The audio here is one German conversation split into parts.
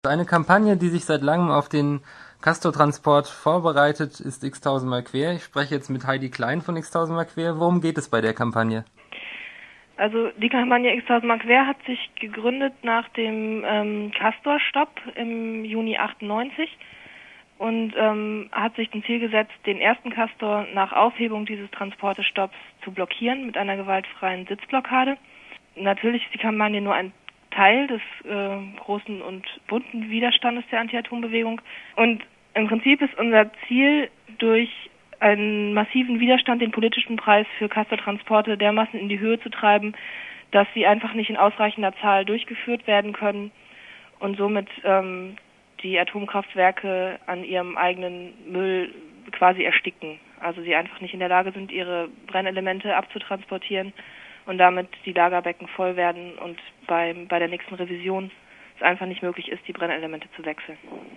Eine Kampagne, die sich seit langem auf den Castortransport vorbereitet, ist X-Tausendmal quer. Ich spreche jetzt mit Heidi Klein von X-Tausendmal quer. Worum geht es bei der Kampagne? Also die Kampagne X-Tausendmal quer hat sich gegründet nach dem Castor-Stopp im Juni 98 und hat sich zum Ziel gesetzt, den ersten Castor nach Aufhebung dieses Transportestopps zu blockieren mit einer gewaltfreien Sitzblockade. Natürlich ist die Kampagne nur ein Teil des großen und bunten Widerstandes der Anti-Atom-Bewegung. Und im Prinzip ist unser Ziel, durch einen massiven Widerstand den politischen Preis für Castortransporte dermaßen in die Höhe zu treiben, dass sie einfach nicht in ausreichender Zahl durchgeführt werden können und somit die Atomkraftwerke an ihrem eigenen Müll quasi ersticken. Also sie einfach nicht in der Lage sind, ihre Brennelemente abzutransportieren und damit die Lagerbecken voll werden und bei der nächsten Revision es einfach nicht möglich ist, die Brennelemente zu wechseln.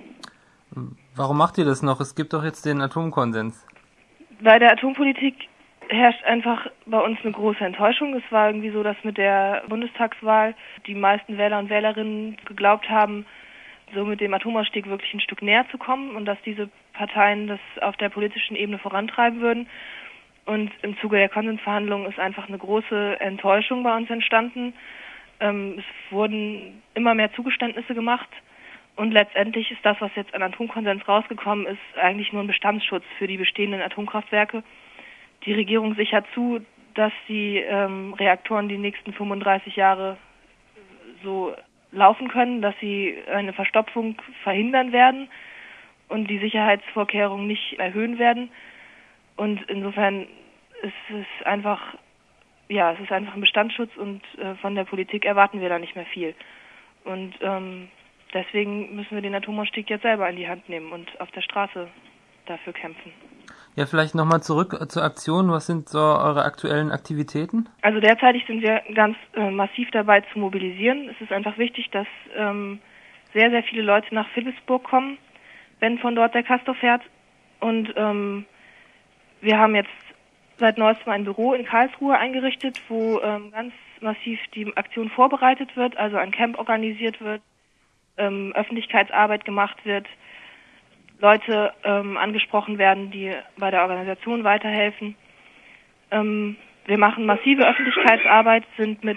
Warum macht ihr das noch? Es gibt doch jetzt den Atomkonsens. Bei der Atompolitik herrscht einfach bei uns eine große Enttäuschung. Es war irgendwie so, dass mit der Bundestagswahl die meisten Wähler und Wählerinnen geglaubt haben, so mit dem Atomausstieg wirklich ein Stück näher zu kommen und dass diese Parteien das auf der politischen Ebene vorantreiben würden. Und im Zuge der Konsensverhandlungen ist einfach eine große Enttäuschung bei uns entstanden. Es wurden immer mehr Zugeständnisse gemacht und letztendlich ist das, was jetzt an Atomkonsens rausgekommen ist, eigentlich nur ein Bestandsschutz für die bestehenden Atomkraftwerke. Die Regierung sichert zu, dass die Reaktoren die nächsten 35 Jahre so laufen können, dass sie eine Verstopfung verhindern werden und die Sicherheitsvorkehrungen nicht erhöhen werden. Und insofern ist es einfach, es ist einfach ein Bestandsschutz und von der Politik erwarten wir da nicht mehr viel. Und deswegen müssen wir den Atomausstieg jetzt selber in die Hand nehmen und auf der Straße dafür kämpfen. Ja, vielleicht nochmal zurück zur Aktion. Was sind so eure aktuellen Aktivitäten? Also derzeitig sind wir ganz massiv dabei zu mobilisieren. Es ist einfach wichtig, dass sehr, sehr viele Leute nach Philippsburg kommen, wenn von dort der Castor fährt. Und wir haben jetzt seit neuestem ein Büro in Karlsruhe eingerichtet, wo ganz massiv die Aktion vorbereitet wird, also ein Camp organisiert wird, Öffentlichkeitsarbeit gemacht wird, Leute angesprochen werden, die bei der Organisation weiterhelfen. Wir machen massive Öffentlichkeitsarbeit, sind mit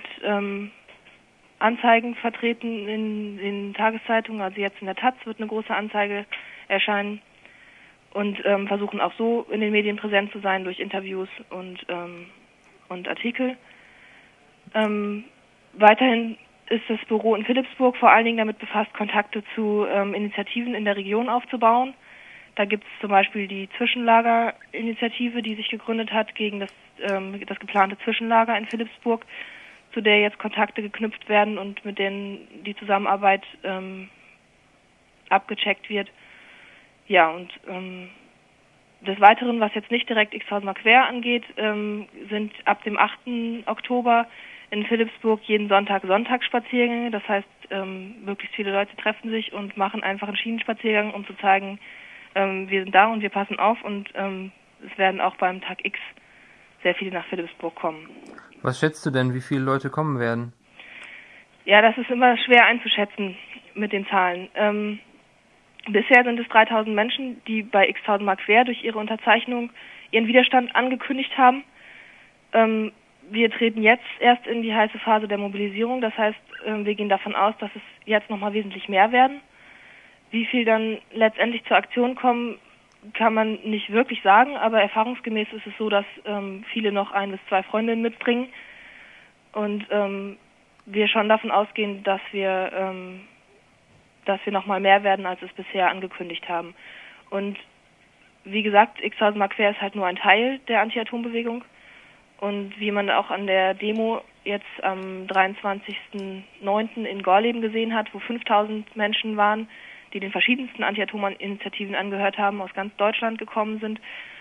Anzeigen vertreten in den Tageszeitungen, also jetzt in der Taz wird eine große Anzeige erscheinen und versuchen auch so in den Medien präsent zu sein durch Interviews und Artikel. Weiterhin ist das Büro in Philippsburg vor allen Dingen damit befasst, Kontakte zu Initiativen in der Region aufzubauen. Da gibt es zum Beispiel die Zwischenlagerinitiative, die sich gegründet hat gegen das geplante Zwischenlager in Philippsburg, zu der jetzt Kontakte geknüpft werden und mit denen die Zusammenarbeit abgecheckt wird. Ja, und des Weiteren, was jetzt nicht direkt X-Tausendmal quer angeht, sind ab dem 8. Oktober in Philippsburg jeden Sonntag Sonntagsspaziergänge. Das heißt, möglichst viele Leute treffen sich und machen einfach einen Schienenspaziergang, um zu zeigen, wir sind da und wir passen auf und es werden auch beim Tag X sehr viele nach Philippsburg kommen. Was schätzt du denn, wie viele Leute kommen werden? Ja, das ist immer schwer einzuschätzen mit den Zahlen. Bisher sind es 3000 Menschen, die bei X-Tausendmal quer durch ihre Unterzeichnung ihren Widerstand angekündigt haben. Wir treten jetzt erst in die heiße Phase der Mobilisierung. Das heißt, wir gehen davon aus, dass es jetzt nochmal wesentlich mehr werden. Wie viel dann letztendlich zur Aktion kommen, kann man nicht wirklich sagen. Aber erfahrungsgemäß ist es so, dass viele noch 1 bis 2 Freundinnen mitbringen. Und wir schon davon ausgehen, dass wir nochmal mehr werden, als es bisher angekündigt haben. Und wie gesagt, X-Tausendmal quer ist halt nur ein Teil der Anti-Atom-Bewegung. Und wie man auch an der Demo jetzt am 23.09. in Gorleben gesehen hat, wo 5000 Menschen waren, die den verschiedensten Anti-Atom-Initiativen angehört haben, aus ganz Deutschland gekommen sind,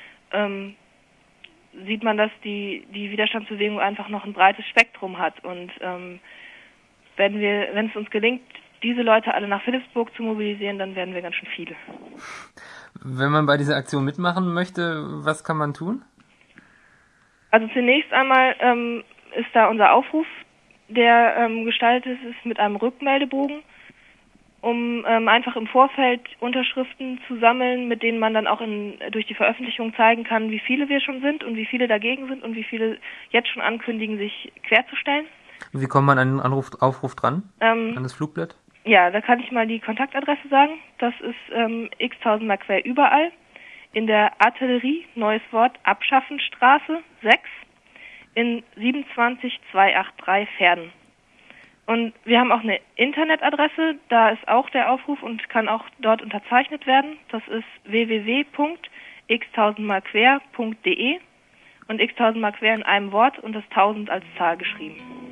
sieht man, dass die Widerstandsbewegung einfach noch ein breites Spektrum hat. Und wenn es uns gelingt, diese Leute alle nach Philippsburg zu mobilisieren, dann werden wir ganz schön viele. Wenn man bei dieser Aktion mitmachen möchte, was kann man tun? Also zunächst einmal ist da unser Aufruf, der gestaltet ist mit einem Rückmeldebogen. um einfach im Vorfeld Unterschriften zu sammeln, mit denen man dann auch durch die Veröffentlichung zeigen kann, wie viele wir schon sind und wie viele dagegen sind und wie viele jetzt schon ankündigen, sich querzustellen. Wie kommt man an den Aufruf dran? An das Flugblatt? Ja, da kann ich mal die Kontaktadresse sagen. Das ist x-tausend Mal quer überall. In der Artillerie, neues Wort, Abschaffenstraße 6 in 27283 Verden. Und wir haben auch eine Internetadresse, da ist auch der Aufruf und kann auch dort unterzeichnet werden. Das ist www.x-tausendmalquer.de und x-tausend mal quer in einem Wort und das 1000 als Zahl geschrieben.